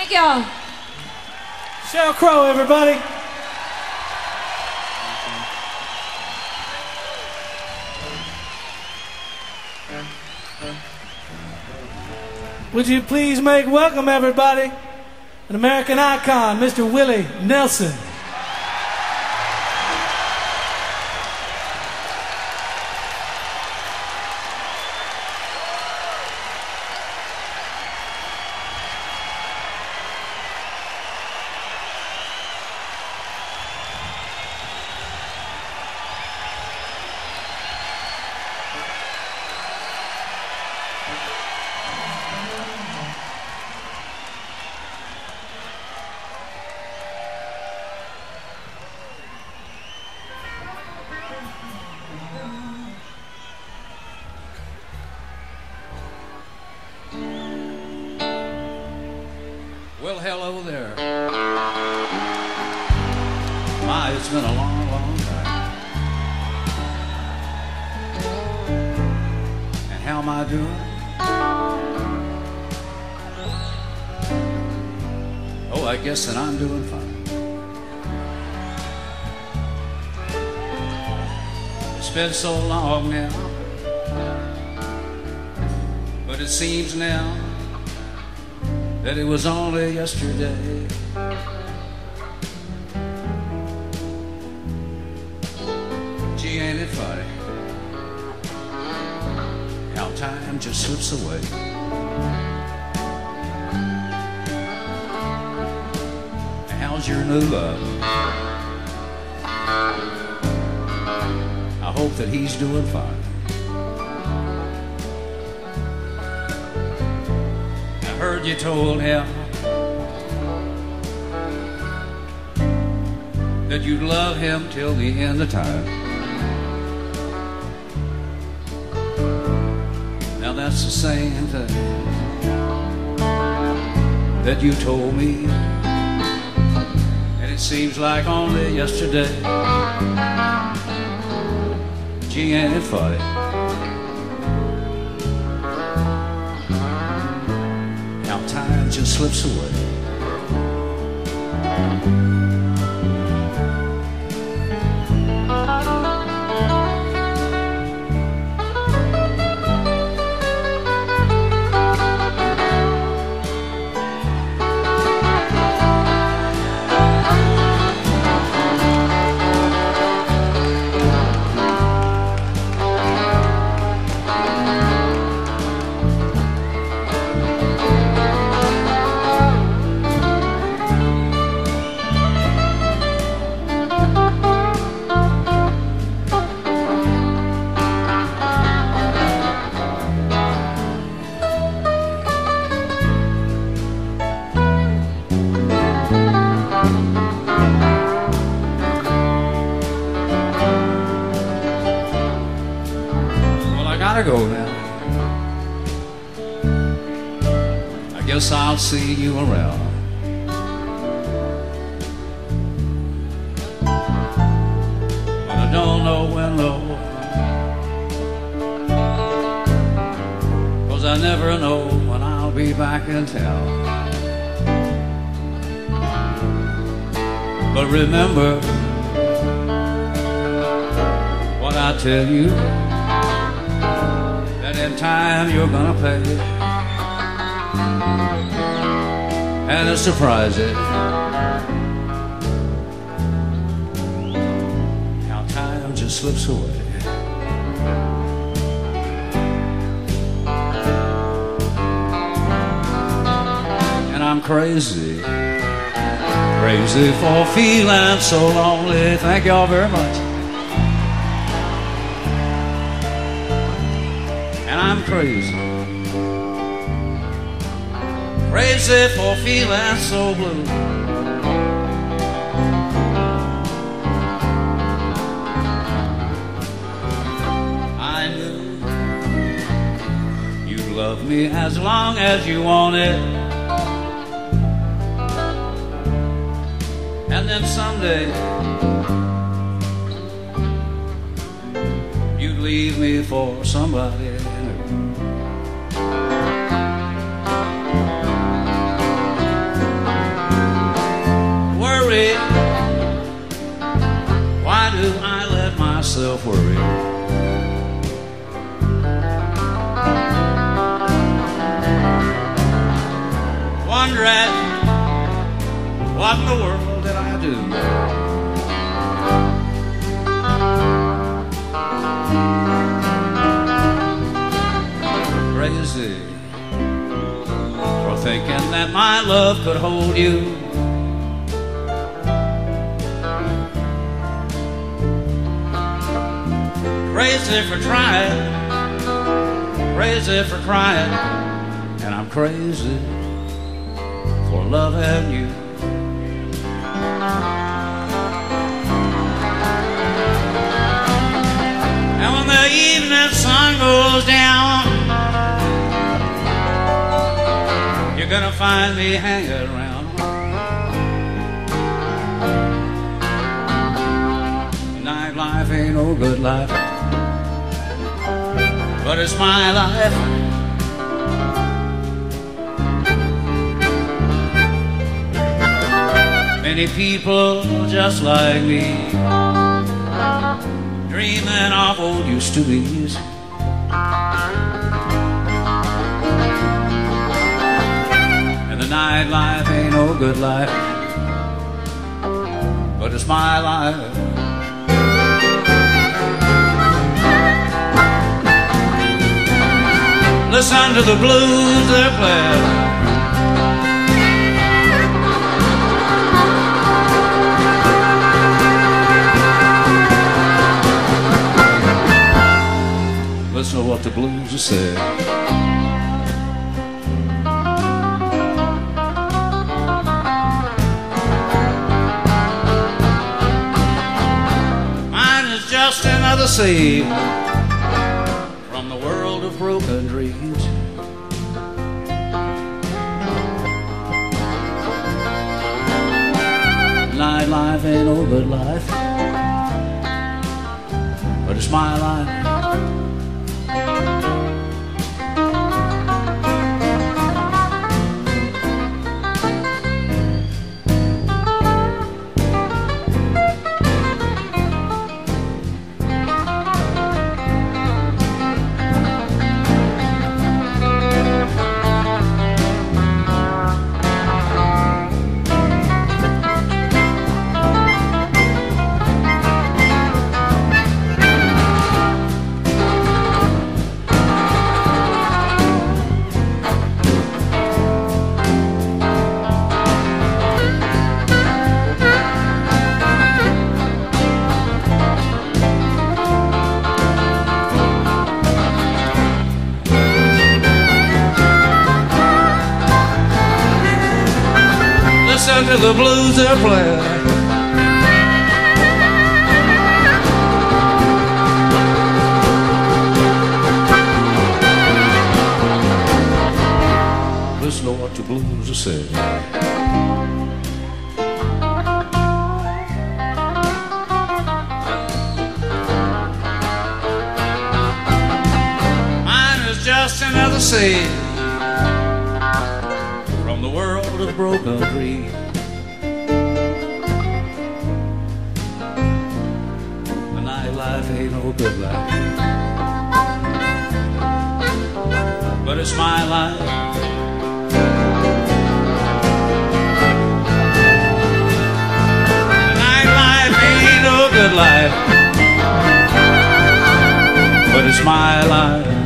Thank y'all. Sheryl Crow, everybody. Would you please make welcome, everybody, an American icon, Mr. Willie Nelson. Well, hello there. My, it's been a long, long time. And how am I doing? Oh, I guess that I'm doing fine. It's been so long now, but it seems now that it was only yesterday. Gee, ain't it funny how time just slips away? How's your new love? I hope that he's doing fine. Heard you told him that you'd love him till the end of time. Now that's the same thing that you told me, and it seems like only yesterday. Gee, ain't it funny time just slips away. Gotta go now. I guess I'll see you around. But I don't know when though, 'cause I never know when I'll be back in town. But remember what I tell you, in time you're gonna pay. And it's surprising how time just slips away. And I'm crazy, crazy for feeling so lonely. Thank y'all very much. I'm crazy, crazy for feeling so blue. I knew you'd love me as long as you wanted, and then someday you'd leave me for somebody new. regret. What in the world did I do? Crazy for thinking that my love could hold you. Crazy for trying, crazy for crying, and I'm crazy for loving you. And when the evening sun goes down, you're gonna find me hanging around. Nightlife ain't no good life, but it's my life. Many people just like me, dreaming of old used-to-be's. And the nightlife ain't no good life, but it's my life. Listen to the blues they're playing. Listen to what the blues are saying. Mine is just another scene from the world of broken dreams. Nightlife ain't no good life, but it's my life. Listen to the blues they're playing. Listen to what the blues are saying. Mine is just another scene from the world of broken dreams. The nightlife ain't no good life, but it's my life. The nightlife ain't no good life, but it's my life.